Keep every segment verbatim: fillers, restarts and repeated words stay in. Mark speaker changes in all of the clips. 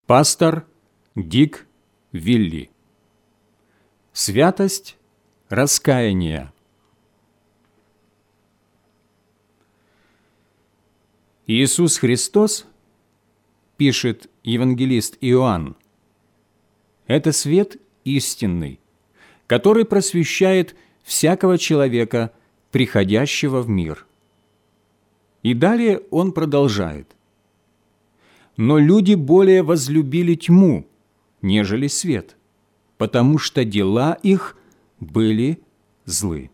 Speaker 1: Пастор Дик Вилли. Святость раскаяния. Иисус Христос, пишет евангелист Иоанн, это свет истинный, который просвещает всякого человека, приходящего в мир. И далее он продолжает. Но люди более возлюбили тьму, нежели свет, потому что дела их были злы.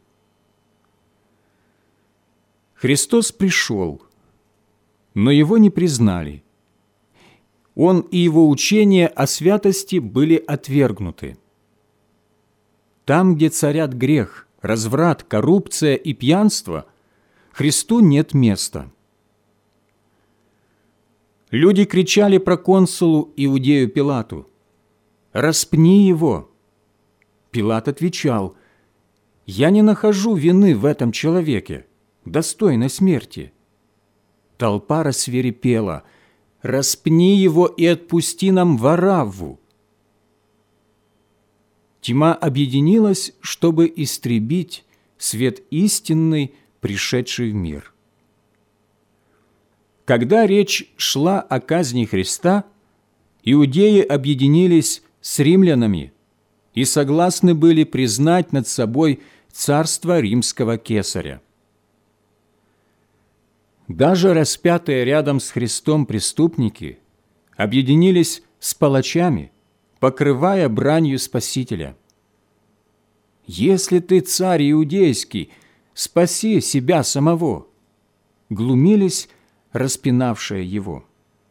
Speaker 1: Христос пришел, но Его не признали. Он и Его учения о святости были отвергнуты. Там, где царят грех, разврат, коррупция и пьянство, Христу нет места. Люди кричали проконсулу Иудею Пилату: «Распни его!» Пилат отвечал: «Я не нахожу вины в этом человеке, достойной смерти». Толпа рассвирепела: «Распни его и отпусти нам Варавву!» Тьма объединилась, чтобы истребить свет истинный, пришедший в мир. Когда речь шла о казни Христа, иудеи объединились с римлянами и согласны были признать над собой царство римского кесаря. Даже распятые рядом с Христом преступники объединились с палачами, покрывая бранью Спасителя. «Если ты царь иудейский, спаси себя самого!» глумились распинавшие его.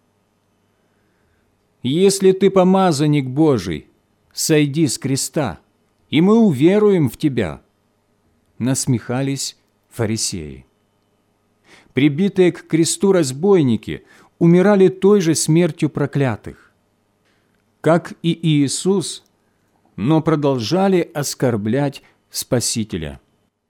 Speaker 1: «Если ты помазанник Божий, сойди с креста, и мы уверуем в тебя!» насмехались фарисеи. Прибитые к кресту разбойники умирали той же смертью проклятых, как и Иисус, но продолжали оскорблять Спасителя.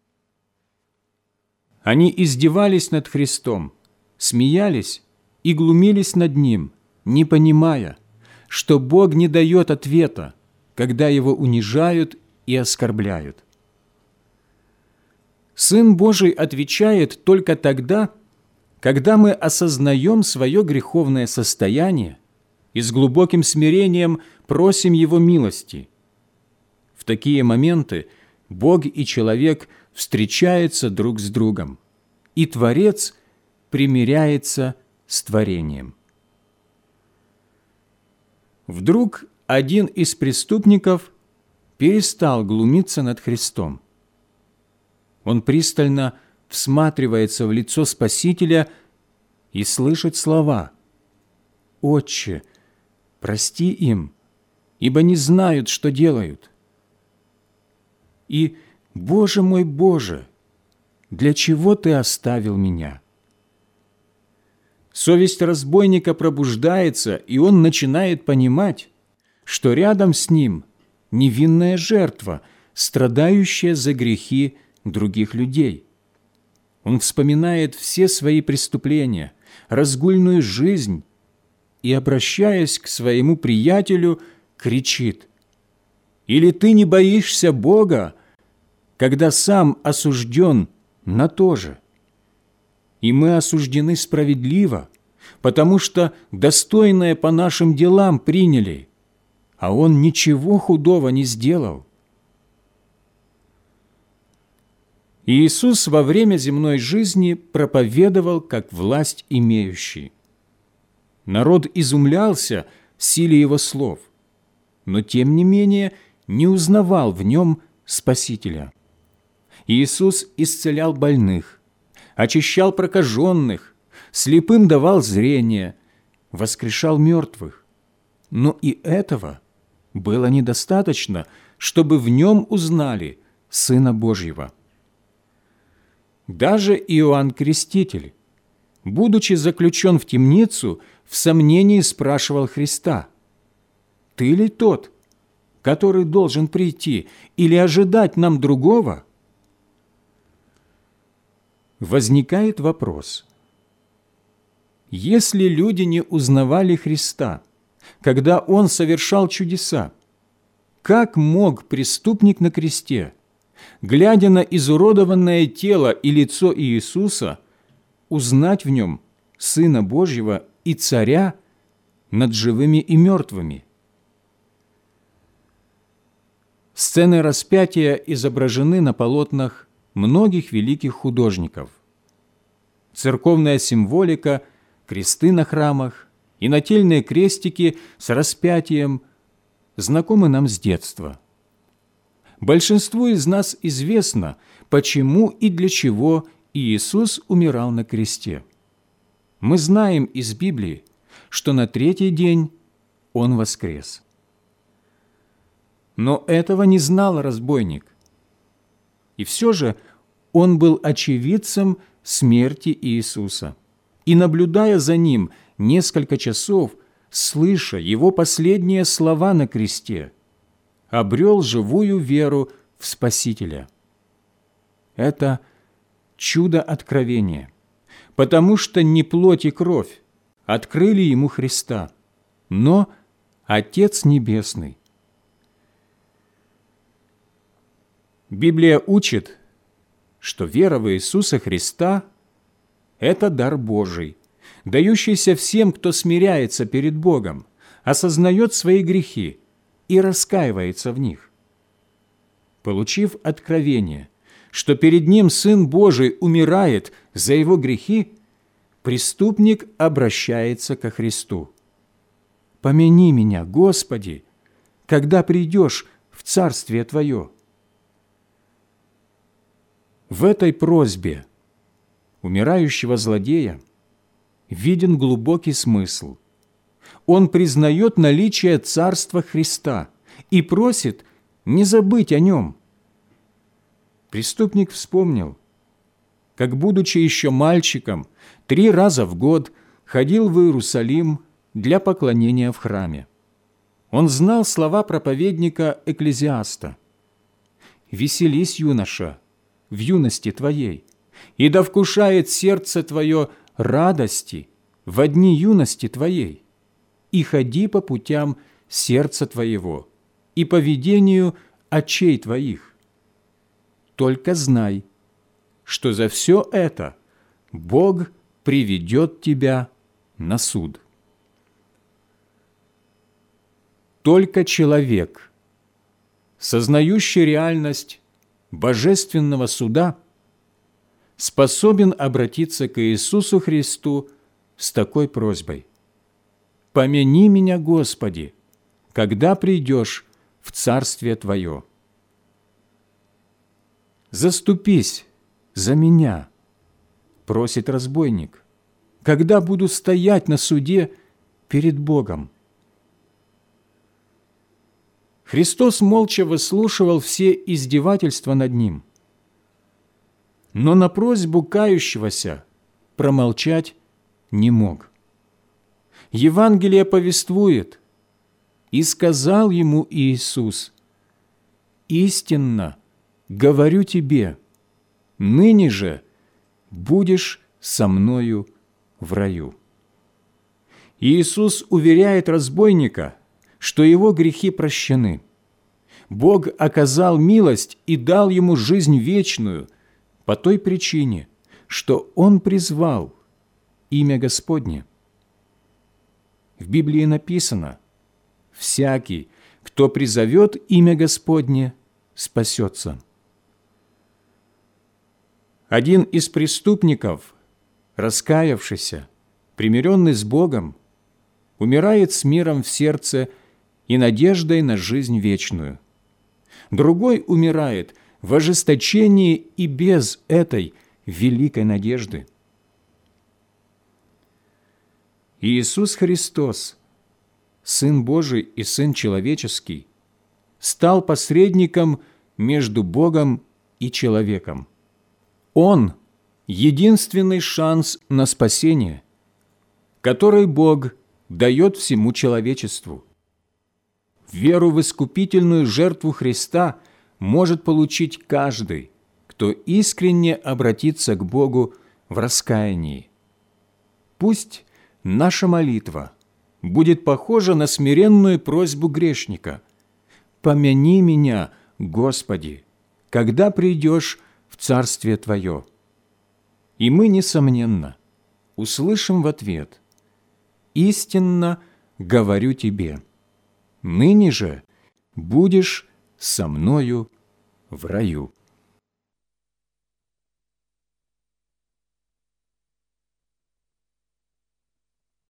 Speaker 1: Они издевались над Христом, смеялись и глумились над Ним, не понимая, что Бог не дает ответа, когда Его унижают и оскорбляют. Сын Божий отвечает только тогда, когда мы осознаем свое греховное состояние и с глубоким смирением просим Его милости. В такие моменты Бог и человек встречаются друг с другом, и Творец примиряется с творением. Вдруг один из преступников перестал глумиться над Христом. Он пристально всматривается в лицо Спасителя и слышит слова: «Отче, прости им, ибо не знают, что делают». И «Боже мой, Боже, для чего Ты оставил меня?» Совесть разбойника пробуждается, и он начинает понимать, что рядом с ним невинная жертва, страдающая за грехи других людей. Он вспоминает все свои преступления, разгульную жизнь и, обращаясь к своему приятелю, кричит: «Или ты не боишься Бога, когда сам осужден на то же? И мы осуждены справедливо, потому что достойное по нашим делам приняли, а он ничего худого не сделал». Иисус во время земной жизни проповедовал как власть имеющий. Народ изумлялся силе Его слов, но тем не менее не узнавал в Нем Спасителя. Иисус исцелял больных, очищал прокаженных, слепым давал зрение, воскрешал мертвых. Но и этого было недостаточно, чтобы в Нем узнали Сына Божьего. Даже Иоанн Креститель, будучи заключен в темницу, в сомнении спрашивал Христа: «Ты ли тот, который должен прийти, или ожидать нам другого?» Возникает вопрос: если люди не узнавали Христа, когда Он совершал чудеса. Как мог преступник на кресте, глядя на изуродованное тело и лицо Иисуса, узнать в нем Сына Божьего и Царя над живыми и мертвыми? Сцены распятия изображены на полотнах многих великих художников. Церковная символика, кресты на храмах и нательные крестики с распятием знакомы нам с детства. Большинству из нас известно, почему и для чего Иисус умирал на кресте. Мы знаем из Библии, что на третий день Он воскрес. Но этого не знал разбойник. И все же он был очевидцем смерти Иисуса. И, наблюдая за Ним несколько часов, слыша Его последние слова на кресте, обрел живую веру в Спасителя. Это чудо откровения, потому что не плоть и кровь открыли ему Христа, но Отец Небесный. Библия учит, что вера в Иисуса Христа – это дар Божий, дающийся всем, кто смиряется перед Богом, осознает свои грехи и раскаивается в них. Получив откровение, что перед ним Сын Божий умирает за его грехи, преступник обращается ко Христу. «Помяни меня, Господи, когда придешь в Царствие Твое». В этой просьбе умирающего злодея виден глубокий смысл. Он признает наличие Царства Христа и просит не забыть о нем. Преступник вспомнил, как, будучи еще мальчиком, три раза в год ходил в Иерусалим для поклонения в храме. Он знал слова проповедника Экклезиаста: «Веселись, юноша, в юности твоей, и да вкушает сердце твое радости во дни юности твоей, и ходи по путям сердца твоего и по ведению очей твоих. Только знай, что за все это Бог приведет тебя на суд». Только человек, сознающий реальность божественного суда, способен обратиться к Иисусу Христу с такой просьбой: «Помяни меня, Господи, когда придешь в Царствие Твое». «Заступись за меня», – просит разбойник, «когда буду стоять на суде перед Богом». Христос молча выслушивал все издевательства над Ним, но на просьбу кающегося промолчать не мог. Евангелие повествует: «И сказал ему Иисус: истинно говорю тебе, ныне же будешь со мною в раю». Иисус уверяет разбойника, что его грехи прощены. Бог оказал милость и дал ему жизнь вечную по той причине, что он призвал имя Господне. В Библии написано: «Всякий, кто призовет имя Господне, спасется». Один из преступников, раскаявшийся, примиренный с Богом, умирает с миром в сердце и надеждой на жизнь вечную. Другой умирает в ожесточении и без этой великой надежды. Иисус Христос, Сын Божий и Сын Человеческий, стал посредником между Богом и человеком. Он – единственный шанс на спасение, который Бог дает всему человечеству. Веру в искупительную жертву Христа может получить каждый, кто искренне обратится к Богу в раскаянии. Пусть наша молитва будет похожа на смиренную просьбу грешника: «Помяни меня, Господи, когда придешь в Царствие Твое». И мы, несомненно, услышим в ответ: «Истинно говорю тебе, ныне же будешь со мною в раю».